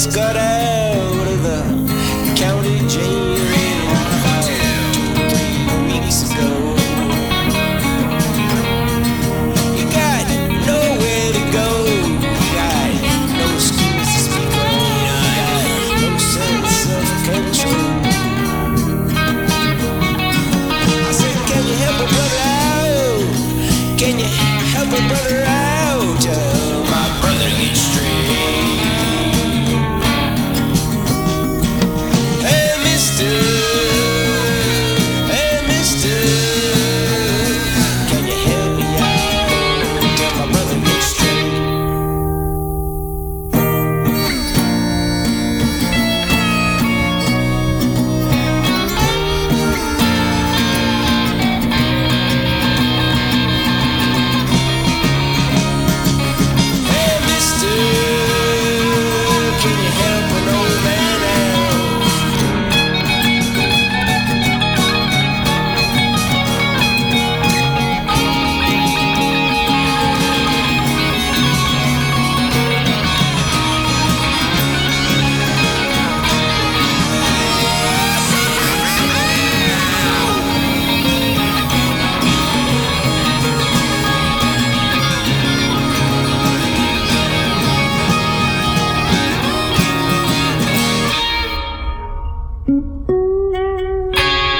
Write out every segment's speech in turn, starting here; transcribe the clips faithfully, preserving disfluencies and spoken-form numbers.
just got out of the county jail about three weeks ago. You got nowhere to go, you got no schools to speak of, you got no sense of control. I said, can you help a brother out? Can you help a brother out? Till my brother gets straight. Hey, mister. Hey, mister. Can you help me out? Till my brother gets straight.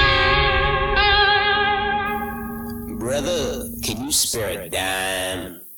Brother, can you spare a dime?